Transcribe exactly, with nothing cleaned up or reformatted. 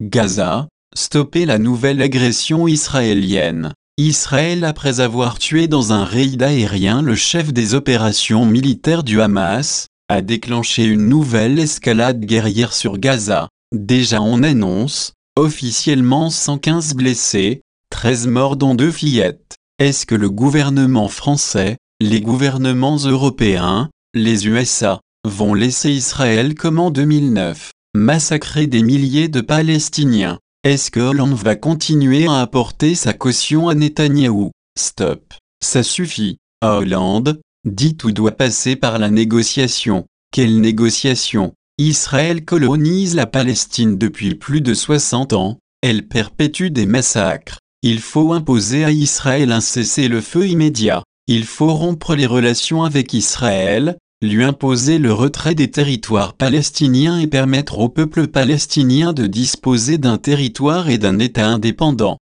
Gaza, stopper la nouvelle agression israélienne. Israël après avoir tué dans un raid aérien le chef des opérations militaires du Hamas, a déclenché une nouvelle escalade guerrière sur Gaza. Déjà on annonce, officiellement cent quinze blessés, treize morts dont deux fillettes. Est-ce que le gouvernement français, les gouvernements européens, les U S A, vont laisser Israël comme en deux mille neuf, massacrer des milliers de Palestiniens? Est-ce que Hollande va continuer à apporter sa caution à Netanyahou? Stop. Ça suffit. À Hollande, dit tout doit passer par la négociation. Quelle négociation? Israël colonise la Palestine depuis plus de soixante ans, elle perpétue des massacres. Il faut imposer à Israël un cessez-le-feu immédiat. Il faut rompre les relations avec Israël, lui imposer le retrait des territoires palestiniens et permettre au peuple palestinien de disposer d'un territoire et d'un État indépendant.